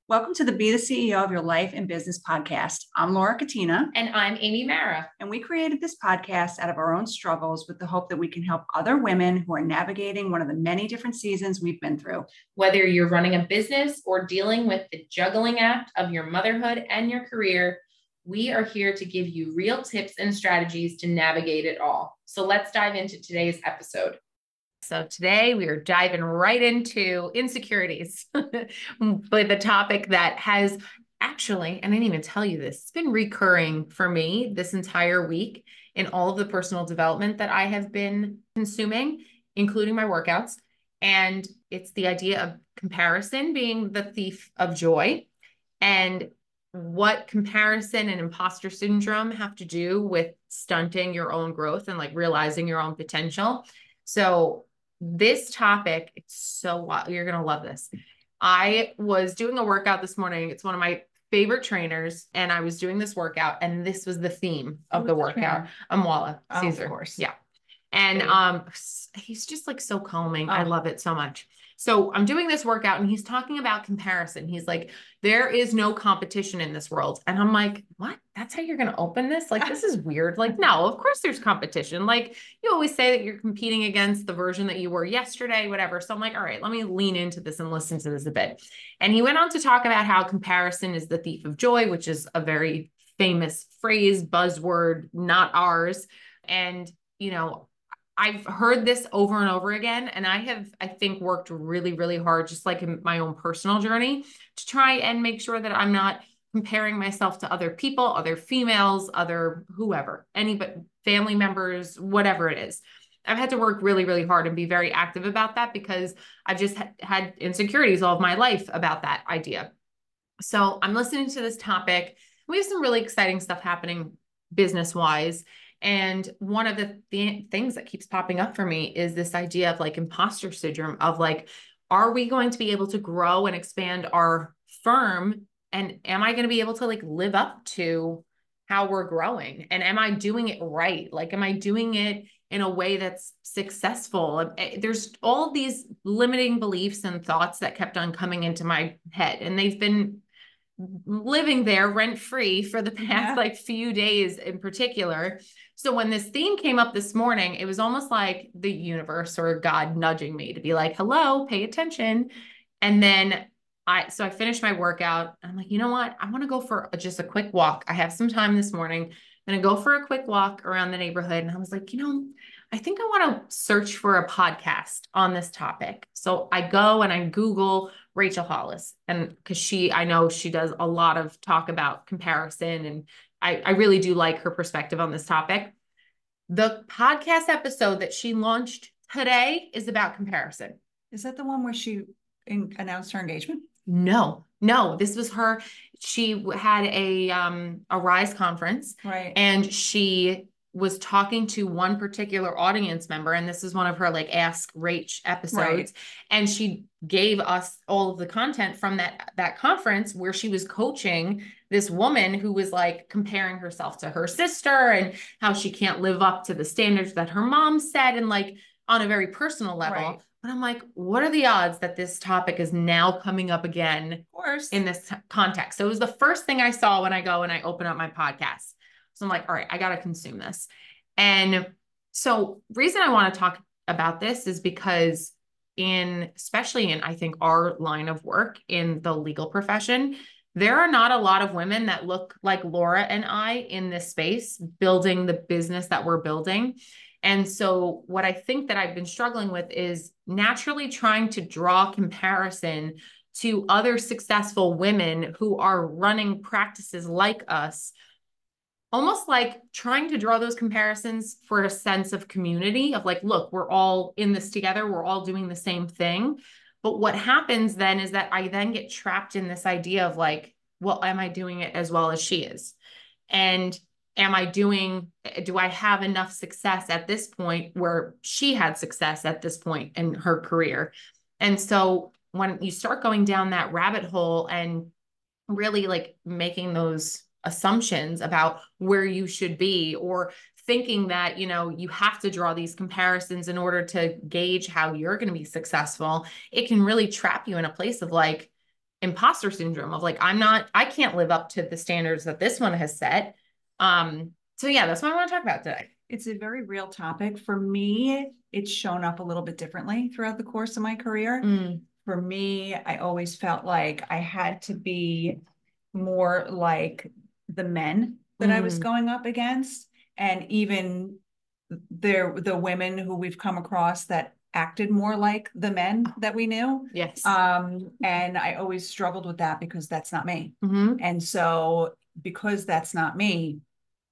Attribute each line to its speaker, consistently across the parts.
Speaker 1: Welcome to the Be the CEO of Your Life and Business podcast. I'm Laura Katina.
Speaker 2: And I'm Amy Mara.
Speaker 1: And we created this podcast out of our own struggles with the hope that we can help other women who are navigating one of the many different seasons we've been through.
Speaker 2: Whether you're running a business or dealing with the juggling act of your motherhood and your career, we are here to give you real tips and strategies to navigate it all. So let's dive into today's episode.
Speaker 3: So today we are diving right into insecurities with a topic that has actually, and I didn't even tell you this, it's been recurring for me this entire week in all of the personal development that I have been consuming, including my workouts. And it's the idea of comparison being the thief of joy, and what comparison and imposter syndrome have to do with stunting your own growth and like realizing your own potential. So this topic, it's so wild. You're going to love this. I was doing a workout this morning. It's one of my favorite trainers. And I was doing this workout and this was the theme of the workout. Amwala Caesar.
Speaker 1: Of course.
Speaker 3: Yeah. And he's just like so calming. I love it so much. So I'm doing this workout and he's talking about comparison. He's like, there is no competition in this world. And I'm like, what? That's how you're going to open this? Like, this is weird. Like, no, of course there's competition. Like you always say that you're competing against the version that you were yesterday, whatever. So I'm like, all right, let me lean into this and listen to this a bit. And he went on to talk about how comparison is the thief of joy, which is a very famous phrase, buzzword, not ours. And, you know, I've heard this over and over again, and I think, worked really, really hard, just like in my own personal journey, to try and make sure that I'm not comparing myself to other people, other females, other whoever, anybody, family members, whatever it is. I've had to work really, really hard and be very active about that because I've just had insecurities all of my life about that idea. So I'm listening to this topic. We have some really exciting stuff happening business-wise. And one of the things that keeps popping up for me is this idea of like imposter syndrome of like, are we going to be able to grow and expand our firm? And am I going to be able to like live up to how we're growing? And am I doing it right? Like, am I doing it in a way that's successful? There's all of these limiting beliefs and thoughts that kept on coming into my head, and they've been living there rent-free for the past like few days in particular. So when this theme came up this morning, it was almost like the universe or God nudging me to be like, hello, pay attention. And then I finished my workout. I'm like, you know what? I want to go for just a quick walk. I have some time this morning. I'm going to go for a quick walk around the neighborhood. And I was like, you know, I think I want to search for a podcast on this topic. So I go and I Google Rachel Hollis, and because I know she does a lot of talk about comparison, and I really do like her perspective on this topic. The podcast episode that she launched today is about comparison.
Speaker 1: Is that the one where she announced her engagement?
Speaker 3: No, this was her. She had a Rise conference,
Speaker 1: right?
Speaker 3: And she was talking to one particular audience member, and this is one of her like Ask Rach episodes. Right. And she gave us all of the content from that conference where she was coaching this woman who was like comparing herself to her sister and how she can't live up to the standards that her mom set, and like on a very personal level. Right. But I'm like, what are the odds that this topic is now coming up again, of course, in this context? So it was the first thing I saw when I go and I open up my podcast. So I'm like, all right, I got to consume this. And so reason I want to talk about this is because especially in, I think, our line of work in the legal profession, there are not a lot of women that look like Laura and I in this space, building the business that we're building. And so what I think that I've been struggling with is naturally trying to draw comparison to other successful women who are running practices like us, almost like trying to draw those comparisons for a sense of community of like, look, we're all in this together. We're all doing the same thing. But what happens then is that I then get trapped in this idea of like, well, am I doing it as well as she is? And do I have enough success at this point where she had success at this point in her career? And so when you start going down that rabbit hole and really like making those assumptions about where you should be, or thinking that, you know, you have to draw these comparisons in order to gauge how you're going to be successful, it can really trap you in a place of like, imposter syndrome of like, I can't live up to the standards that this one has set. So yeah, that's what I want to talk about today.
Speaker 1: It's a very real topic. For me, it's shown up a little bit differently throughout the course of my career. For me, I always felt like I had to be more like the men that I was going up against. And even the women who we've come across that acted more like the men that we knew.
Speaker 3: Yes.
Speaker 1: And I always struggled with that because that's not me. And so because that's not me,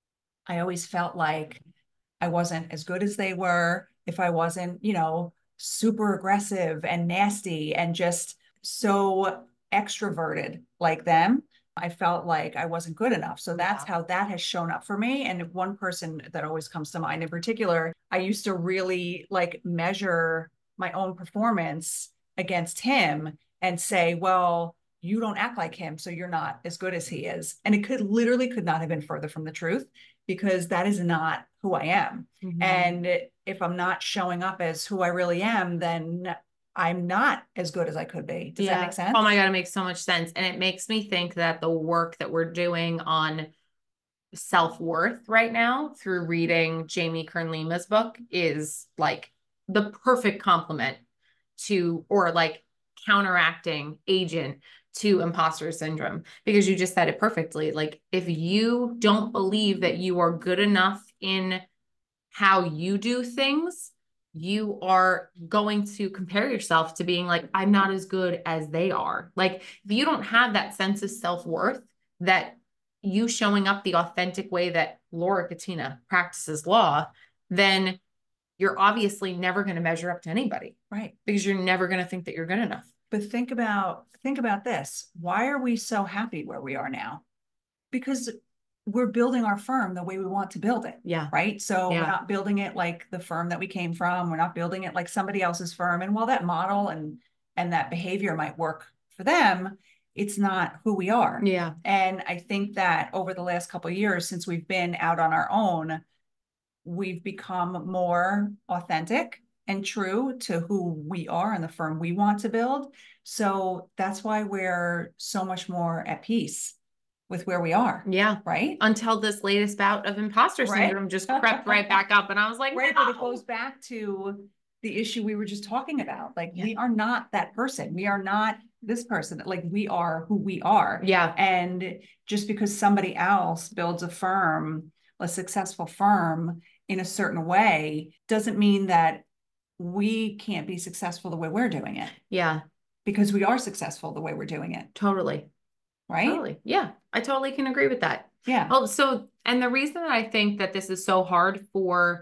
Speaker 1: I always felt like I wasn't as good as they were if I wasn't, you know, super aggressive and nasty and just so extroverted like them. I felt like I wasn't good enough. So that's how that has shown up for me. And one person that always comes to mind in particular, I used to really like measure my own performance against him and say, well, you don't act like him, so you're not as good as he is. And it could not have been further from the truth, because that is not who I am. And if I'm not showing up as who I really am, then I'm not as good as I could be. Does that make sense?
Speaker 3: Oh my God, it makes so much sense. And it makes me think that the work that we're doing on self-worth right now through reading Jamie Kern Lima's book is like the perfect complement to, or like counteracting agent to imposter syndrome, because you just said it perfectly. Like if you don't believe that you are good enough in how you do things, you are going to compare yourself to being like, I'm not as good as they are. Like if you don't have that sense of self-worth, that you showing up the authentic way that Laura Katina practices law, then you're obviously never going to measure up to anybody.
Speaker 1: Right.
Speaker 3: Because you're never going to think that you're good enough.
Speaker 1: But think about this. Why are we so happy where we are now? Because we're building our firm the way we want to build it.
Speaker 3: Yeah.
Speaker 1: Right. So we're not building it like the firm that we came from. We're not building it like somebody else's firm. And while that model and that behavior might work for them, it's not who we are.
Speaker 3: Yeah.
Speaker 1: And I think that over the last couple of years, since we've been out on our own, we've become more authentic and true to who we are and the firm we want to build. So that's why we're so much more at peace with where we are.
Speaker 3: Yeah.
Speaker 1: Right.
Speaker 3: Until this latest bout of imposter syndrome just crept right back up. And I was like,
Speaker 1: right.
Speaker 3: No.
Speaker 1: But it goes back to the issue we were just talking about. Like we are not that person. We are not this person. Like we are who we are.
Speaker 3: Yeah.
Speaker 1: And just because somebody else builds a firm, a successful firm in a certain way, doesn't mean that we can't be successful the way we're doing it.
Speaker 3: Yeah.
Speaker 1: Because we are successful the way we're doing it.
Speaker 3: Totally.
Speaker 1: Right?
Speaker 3: Totally. Yeah. I totally can agree with that.
Speaker 1: Yeah.
Speaker 3: Oh, so, and the reason that I think that this is so hard for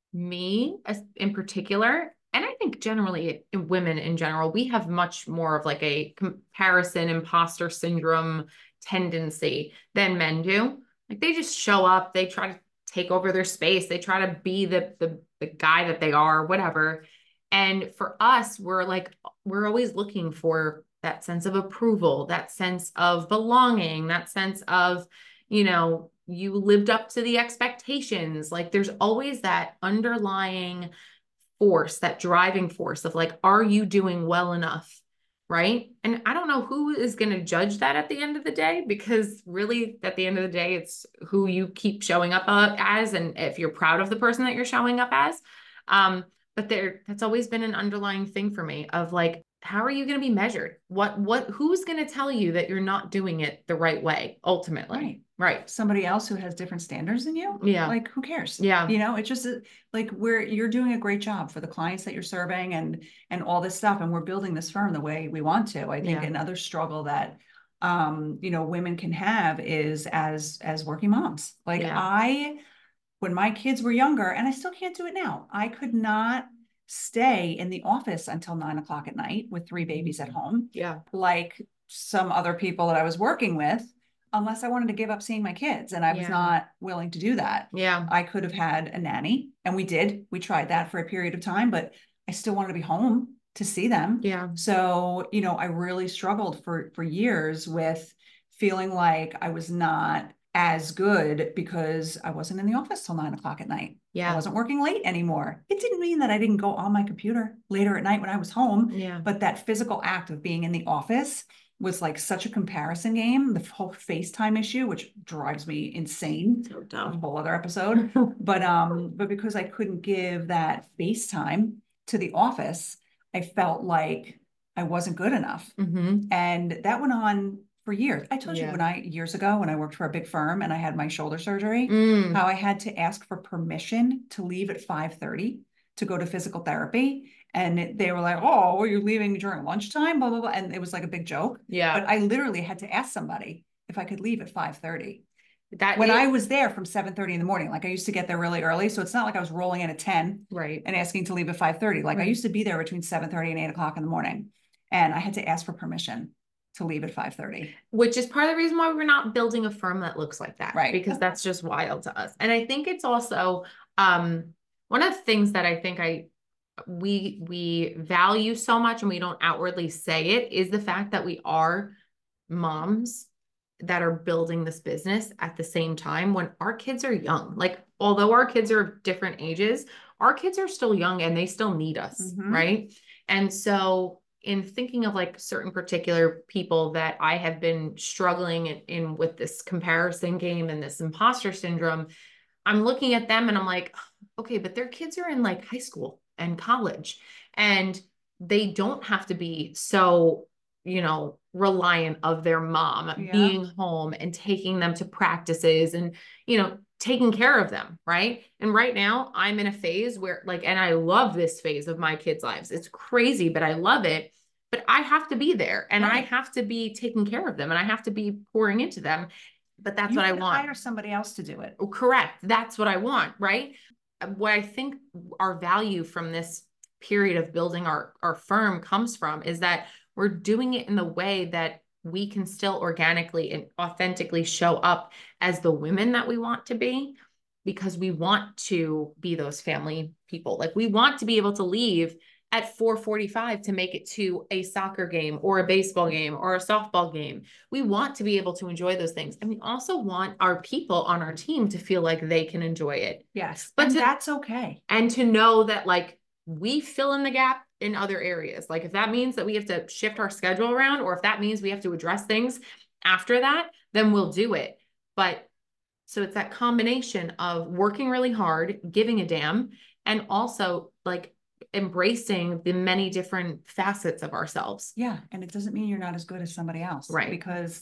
Speaker 3: me in particular, and I think generally women in general, we have much more of like a comparison imposter syndrome tendency than men do. Like they just show up, they try to take over their space, they try to be the guy that they are, whatever. And for us, we're always looking for that sense of approval, that sense of belonging, that sense of, you know, you lived up to the expectations. Like there's always that underlying force, that driving force of like, are you doing well enough? Right. And I don't know who is going to judge that at the end of the day, because really at the end of the day, it's who you keep showing up as, and if you're proud of the person that you're showing up as. But that's always been an underlying thing for me of like, how are you going to be measured? Who's going to tell you that you're not doing it the right way ultimately? Right.
Speaker 1: Somebody else who has different standards than you.
Speaker 3: Yeah.
Speaker 1: Like who cares?
Speaker 3: Yeah.
Speaker 1: You know, it's just like you're doing a great job for the clients that you're serving and all this stuff. And we're building this firm the way we want to. I think another struggle that, you know, women can have is as working moms. Like when my kids were younger, and I still can't do it now, I could not stay in the office until 9 o'clock at night with 3 babies at home.
Speaker 3: Yeah.
Speaker 1: Like some other people that I was working with, unless I wanted to give up seeing my kids. And I was not willing to do that.
Speaker 3: Yeah.
Speaker 1: I could have had a nanny, and we tried that for a period of time, but I still wanted to be home to see them.
Speaker 3: Yeah.
Speaker 1: So, you know, I really struggled for years with feeling like I was not as good because I wasn't in the office till 9 o'clock at night.
Speaker 3: Yeah.
Speaker 1: I wasn't working late anymore. It didn't mean that I didn't go on my computer later at night when I was home, but that physical act of being in the office was like such a comparison game, the whole FaceTime issue, which drives me insane.
Speaker 3: So
Speaker 1: A
Speaker 3: dumb.
Speaker 1: whole other episode. But because I couldn't give that FaceTime to the office, I felt like I wasn't good enough. And that went on for years. I told you years ago when I worked for a big firm and I had my shoulder surgery, how I had to ask for permission to leave at 5:30 to go to physical therapy. And they were like, oh, well, you're leaving during lunchtime, blah, blah, blah. And it was like a big joke.
Speaker 3: Yeah.
Speaker 1: But I literally had to ask somebody if I could leave at 5:30.
Speaker 3: That
Speaker 1: when I was there from 7:30 in the morning, like I used to get there really early. So it's not like I was rolling in at 10
Speaker 3: right.
Speaker 1: and asking to leave at 5:30. Like I used to be there between 7:30 and 8 o'clock in the morning. And I had to ask for permission to leave at 5:30.
Speaker 3: Which is part of the reason why we're not building a firm that looks like that.
Speaker 1: Right.
Speaker 3: Because that's just wild to us. And I think it's also one of the things that I think we value so much and we don't outwardly say it is the fact that we are moms that are building this business at the same time when our kids are young. Like, although our kids are different ages, our kids are still young and they still need us, right? And so in thinking of like certain particular people that I have been struggling in with this comparison game and this imposter syndrome, I'm looking at them and I'm like, okay, but their kids are in like high school and college and they don't have to be so, reliant of their mom being home and taking them to practices and, taking care of them. Right. And right now I'm in a phase where and I love this phase of my kids' lives. It's crazy, but I love it. But I have to be there and I have to be taking care of them and I have to be pouring into them. But that's what I want.
Speaker 1: Hire somebody else to do it.
Speaker 3: Oh, correct. That's what I want. Right. What I think our value from this period of building our firm comes from is that we're doing it in the way that we can still organically and authentically show up as the women that we want to be, because we want to be those family people. Like we want to be able to leave at 4:45 to make it to a soccer game or a baseball game or a softball game. We want to be able to enjoy those things. And we also want our people on our team to feel like they can enjoy it.
Speaker 1: Yes. But that's okay.
Speaker 3: And to know that we fill in the gap in other areas. Like if that means that we have to shift our schedule around, or if that means we have to address things after that, then we'll do it. But so it's that combination of working really hard, giving a damn, and also embracing the many different facets of ourselves.
Speaker 1: Yeah. And it doesn't mean you're not as good as somebody else.
Speaker 3: Right.
Speaker 1: Because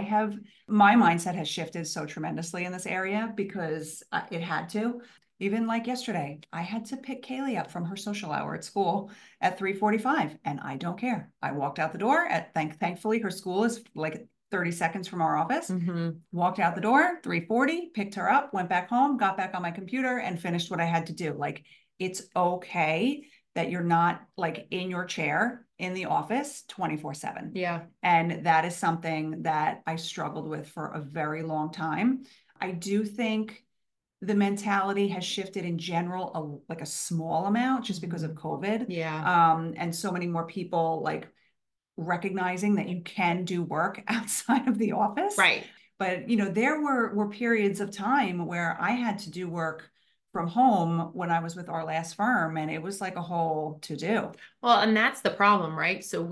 Speaker 1: my mindset has shifted so tremendously in this area because it had to. Even like yesterday, I had to pick Kaylee up from her social hour at school at 3:45 and I don't care. I walked out the door thankfully her school is like 30 seconds from our office. Walked out the door, 3:40, picked her up, went back home, got back on my computer and finished what I had to do. Like, it's okay that you're not in your chair in the office 24/7.
Speaker 3: Yeah.
Speaker 1: And that is something that I struggled with for a very long time. I do think the mentality has shifted in general, a small amount just because of COVID.
Speaker 3: Yeah.
Speaker 1: And so many more people recognizing that you can do work outside of the office.
Speaker 3: Right.
Speaker 1: But, there were periods of time where I had to do work from home when I was with our last firm, and it was like a whole to-do.
Speaker 3: Well, and that's the problem, right? So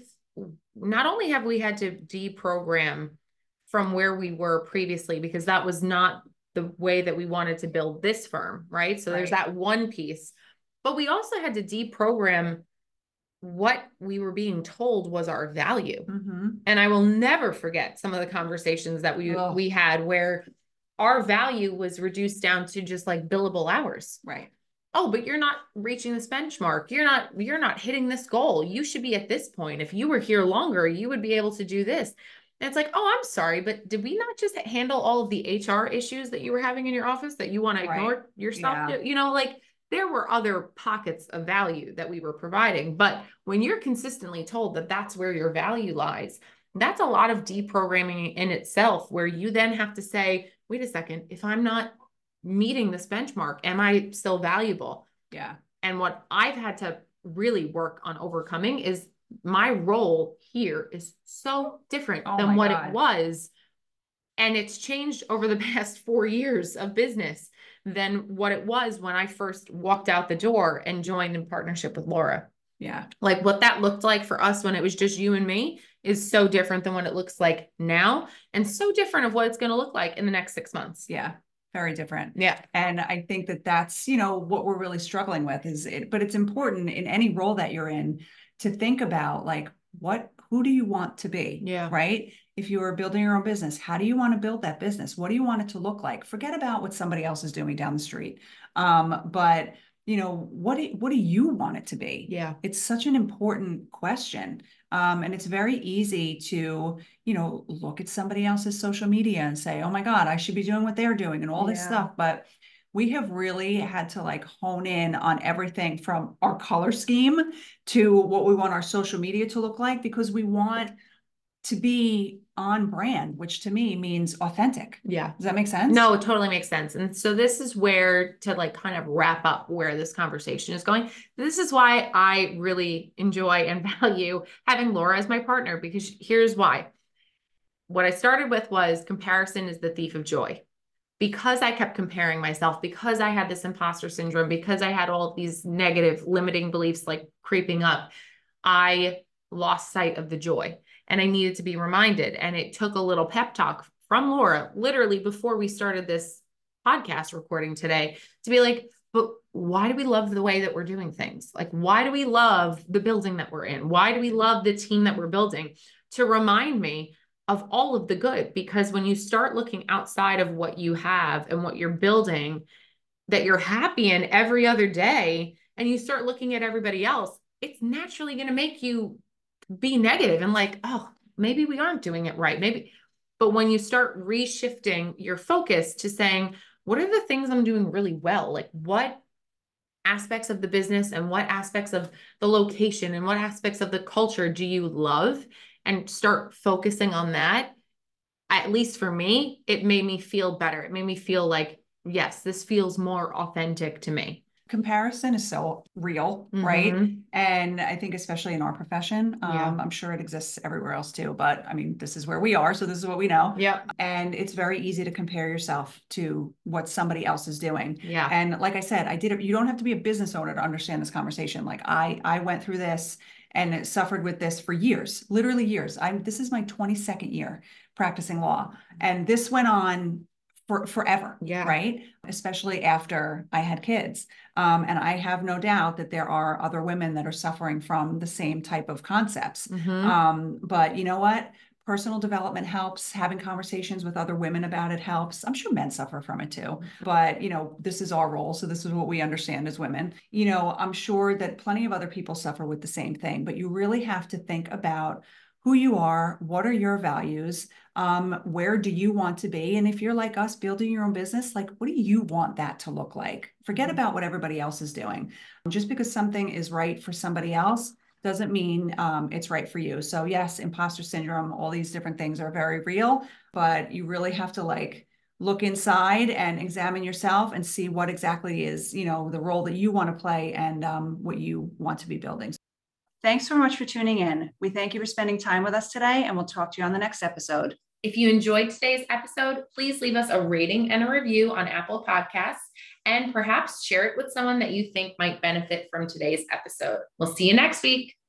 Speaker 3: not only have we had to deprogram from where we were previously, because that was not the way that we wanted to build this firm, right? So there's that one piece, but we also had to deprogram what we were being told was our value. And I will never forget some of the conversations that we had where our value was reduced down to just billable hours.
Speaker 1: Right.
Speaker 3: Oh, but you're not reaching this benchmark. You're not hitting this goal. You should be at this point. If you were here longer, you would be able to do this. And it's like, oh, I'm sorry, but did we not just handle all of the HR issues that you were having in your office that you want to ignore yourself? Yeah. There were other pockets of value that we were providing. But when you're consistently told that that's where your value lies, that's a lot of deprogramming in itself, where you then have to say, wait a second, if I'm not meeting this benchmark, am I still valuable?
Speaker 1: Yeah.
Speaker 3: And what I've had to really work on overcoming is my role here is so different than what it was. And it's changed over the past 4 years of business than what it was when I first walked out the door and joined in partnership with Laura.
Speaker 1: Yeah.
Speaker 3: Like what that looked like for us when it was just you and me is so different than what it looks like now, and so different of what it's going to look like in the next 6 months.
Speaker 1: Yeah. Very different.
Speaker 3: Yeah.
Speaker 1: And I think that that's, what we're really struggling with but it's important in any role that you're in to think about like, who do you want to be?
Speaker 3: Yeah.
Speaker 1: Right. If you are building your own business, how do you want to build that business? What do you want it to look like? Forget about what somebody else is doing down the street. But what do you want it to be?
Speaker 3: Yeah.
Speaker 1: It's such an important question. And it's very easy to, look at somebody else's social media and say, oh my God, I should be doing what they're doing and all this stuff. But we have really had to like hone in on everything from our color scheme to what we want our social media to look like, because we want to be on brand, which to me means authentic.
Speaker 3: Yeah.
Speaker 1: Does that make sense?
Speaker 3: No, it totally makes sense. And so this is where to like kind of wrap up where this conversation is going. This is why I really enjoy and value having Laura as my partner, because here's why. What I started with was comparison is the thief of joy. Because I kept comparing myself, because I had this imposter syndrome, because I had all these negative limiting beliefs like creeping up, I lost sight of the joy. And I needed to be reminded. And it took a little pep talk from Laura, literally before we started this podcast recording today, to be like, but why do we love the way that we're doing things? Like, why do we love the building that we're in? Why do we love the team that we're building? To remind me of all of the good, because when you start looking outside of what you have and what you're building, that you're happy in every other day, and you start looking at everybody else, it's naturally going to make you be negative and like, oh, maybe we aren't doing it right. Maybe. But when you start reshifting your focus to saying, what are the things I'm doing really well? Like what aspects of the business and what aspects of the location and what aspects of the culture do you love? And start focusing on that. At least for me, it made me feel better. It made me feel like, yes, this feels more authentic to me.
Speaker 1: Comparison is so real, right? And I think especially in our profession, I'm sure it exists everywhere else too, but I mean, this is where we are, so this is what we know.
Speaker 3: Yeah.
Speaker 1: And it's very easy to compare yourself to what somebody else is doing.
Speaker 3: Yeah.
Speaker 1: And like I said, you don't have to be a business owner to understand this conversation. Like I went through this and suffered with this for years, literally years. This is my 22nd year practicing law, and this went on for forever.
Speaker 3: Yeah.
Speaker 1: Right. Especially after I had kids. And I have no doubt that there are other women that are suffering from the same type of concepts. But you know what? Personal development helps. Having conversations with other women about it helps. I'm sure men suffer from it too, but this is our role. So this is what we understand as women. I'm sure that plenty of other people suffer with the same thing, but you really have to think about who you are, what are your values, where do you want to be? And if you're like us building your own business, like, what do you want that to look like? Forget about what everybody else is doing. Just because something is right for somebody else doesn't mean it's right for you. So yes, imposter syndrome, all these different things are very real, but you really have to like look inside and examine yourself and see what exactly is, the role that you want to play and what you want to be building. Thanks so much for tuning in. We thank you for spending time with us today, and we'll talk to you on the next episode.
Speaker 2: If you enjoyed today's episode, please leave us a rating and a review on Apple Podcasts, and perhaps share it with someone that you think might benefit from today's episode. We'll see you next week.